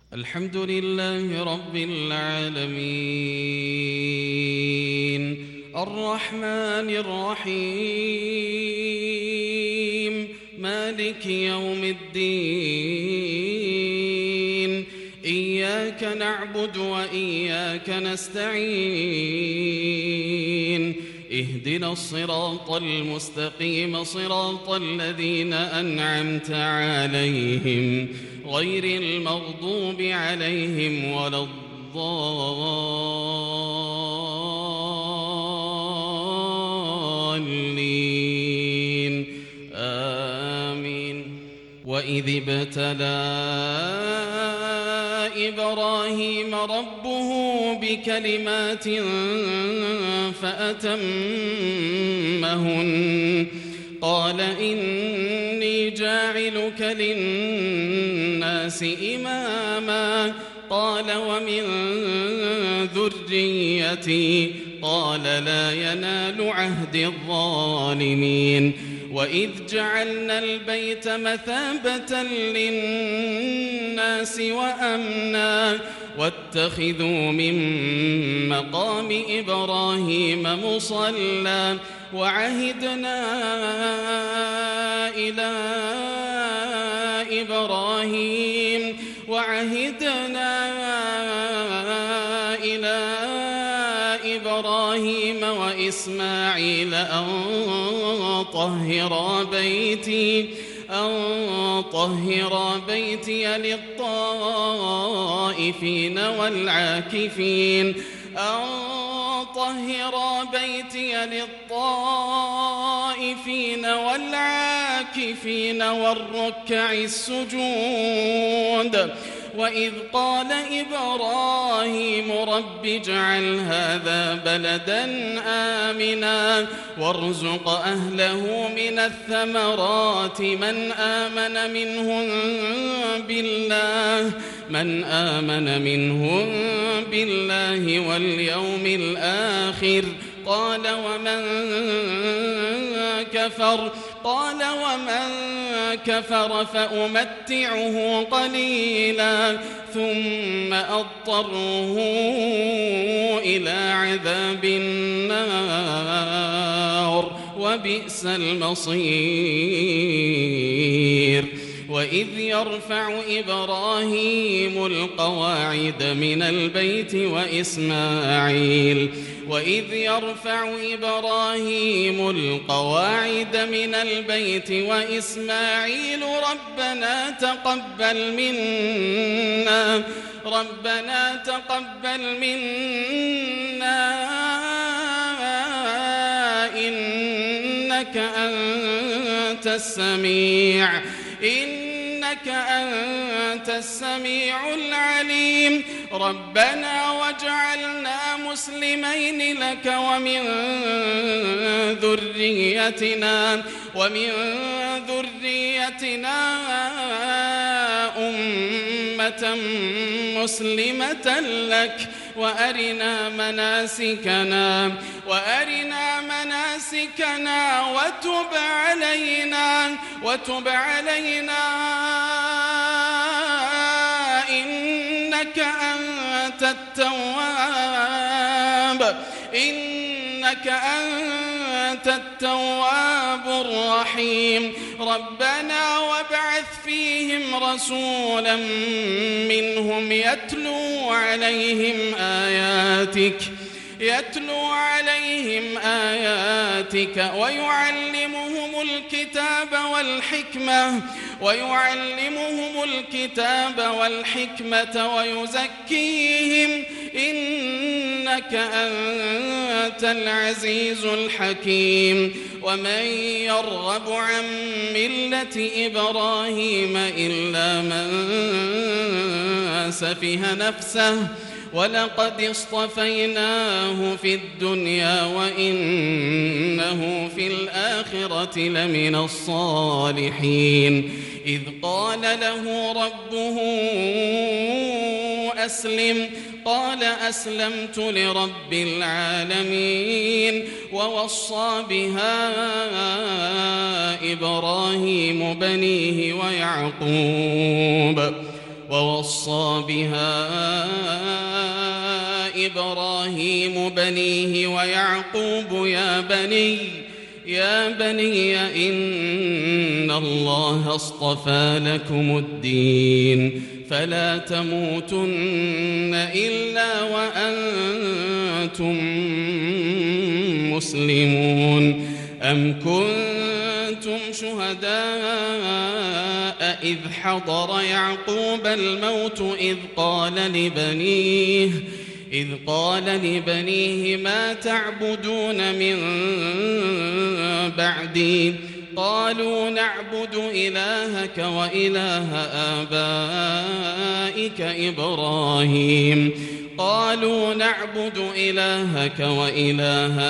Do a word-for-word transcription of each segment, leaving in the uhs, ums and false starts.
الحمد لله رب العالمين الرحمن الرحيم مالك يوم الدين إياك نعبد وإياك نستعين اهدنا الصراط المستقيم صراط الذين أنعمت عليهم غير المغضوب عليهم ولا الضالين آمين. وإذ ابتلى إبراهيم ربه بكلمات فأتمهن قال إني جاعلك للناس إماما قال ومن ذريتي قال لا ينال عهد الظالمين. وإذ جعلنا البيت مثابة للناس وأمنا واتخذوا من مقام إبراهيم مصلى وعهدنا إلى إبراهيم وعهدنا إلى إبراهيم وإسماعيل أن طهر بيتي أن طهر بيتي للطائفين والعاكفين أن طهر بيتي للطائفين والعاكفين والركع السجود. وإذ قال إبراهيم رب اجعل هذا بلدا آمنا وارزق أهله من الثمرات من آمن منهم بالله من آمن منهم بالله واليوم الآخر قال ومن كفر قال ومن كفر فأمتعه قليلا ثم أضطره إلى عذاب النار وبئس المصير. وإذ يرفع إبراهيم القواعد من البيت وإسماعيل وإذ يرفع إبراهيم القواعد من البيت وإسماعيل ربنا تقبل منا ربنا تقبل منا إنك أنت السميع إنك أنت السميع العليم ربنا واجعلنا مسلمين لك ومن ذريتنا ومن ذريتنا أمة مسلمة لك وأرنا مناسكنا وأرنا مناسكنا وتب علينا وتب علينا إنك أنت التواب إنك أنت التواب الرحيم ربنا وابعث فيهم رسولا منهم يتلو عليهم آياتك يتلو عليهم آياتك ويعلمهم الكتاب والحكمة ويعلمهم الكتاب والحكمة ويزكيهم إنك أنت العزيز الحكيم. ومن يرغب عن ملة إبراهيم إلا من سفه نفسه ولقد اصطفيناه في الدنيا وإنه في الآخرة لمن الصالحين. إذ قال له ربه أسلم قال أسلمت لرب العالمين. ووصى بها إبراهيم بنيه ويعقوب ووصى بها إبراهيم بنيه ويعقوب يا بني يا بني إن الله اصطفى لكم الدين فلا تموتن إلا وأنتم مسلمون. أم كنتم شهداء إذ حضر يعقوب الموت إذ قال لبنيه إذ قال لبنيه ما تعبدون من بعدي قالوا نعبد إلهك وإله آبائك إبراهيم قالوا نعبد إلهك وإله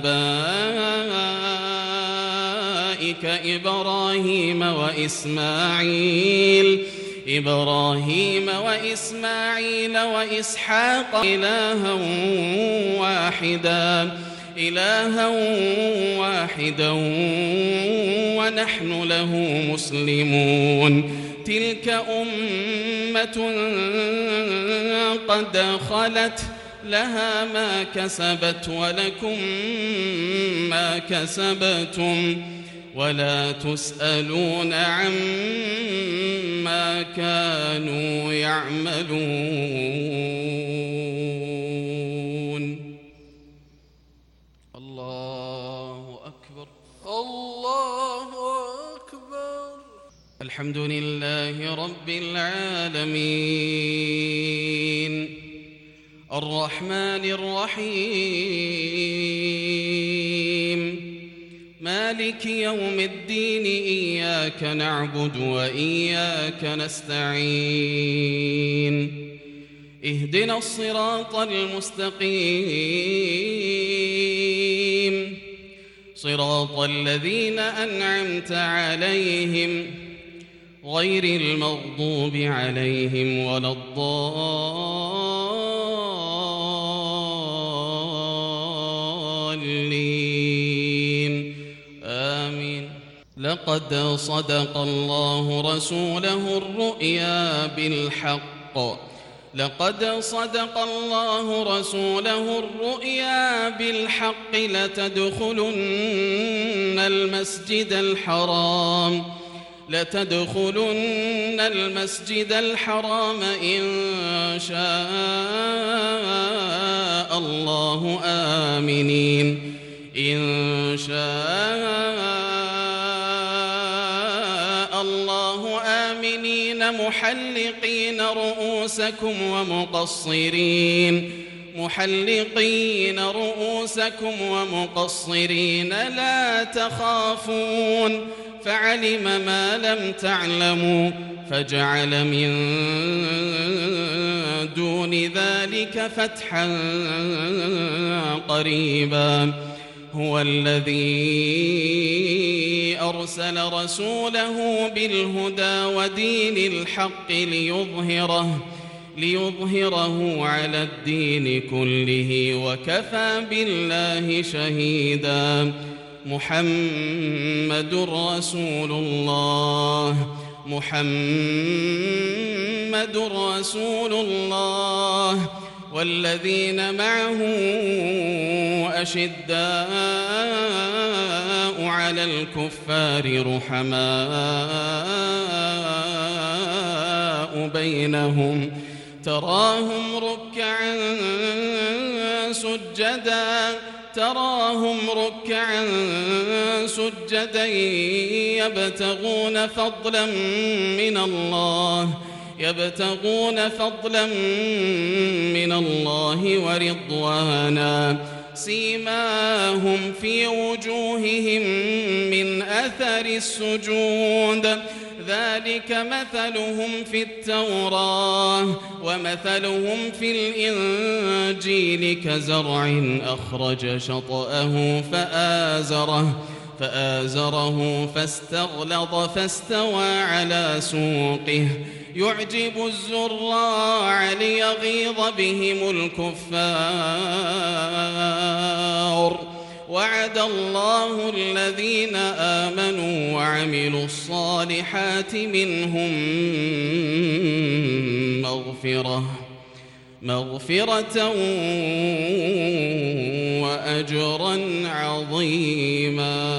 آبائك إبراهيم وإسماعيل إبراهيم وإسماعيل وإسحاق إلها واحدا إلها واحدا ونحن له مسلمون. تلك أمة قد خلت لها ما كسبت ولكم ما كسبتم ولا تسألون عما كانوا يعملون. الله أكبر الله أكبر. الحمد لله رب العالمين الرحمن الرحيم مالك يوم الدين إياك نعبد وإياك نستعين اهدنا الصراط المستقيم صراط الذين أنعمت عليهم غير المغضوب عليهم ولا الضالين آمين. لقد صدق الله رسوله الرؤيا بالحق لقد صدق الله رسوله الرؤيا بالحق لتدخلن المسجد الحرام لتدخلن المسجد الحرام إن شاء الله آمنين إن شاء الله آمنين محلقين رؤوسكم ومقصرين محلقين رؤوسكم ومقصرين لا تخافون فعلم ما لم تعلموا فجعل من دون ذلك فتحا قريبا. هو الذي أرسل رسوله بالهدى ودين الحق ليظهره ليظهره على الدين كله وكفى بالله شهيدا. محمد رسول الله محمد رسول الله والذين معه أشداء على الكفار رحماء بينهم تراهم ركعا سجدا تراهم ركعا سجدا يبتغون فضلا من الله يبتغون فضلا من الله ورضوانا سيماهم في وجوههم من أثر السجود ذلك مثلهم في التوراة ومثلهم في الإنجيل كزرع أخرج شطأه فآزره فآزره فاستغلظ فاستوى على سوقه يعجب الزراع ليغيظ بهم الكفار. وعد الله الذين آمنوا وعملوا الصالحات منهم مغفرة مغفرة وأجرا عظيما.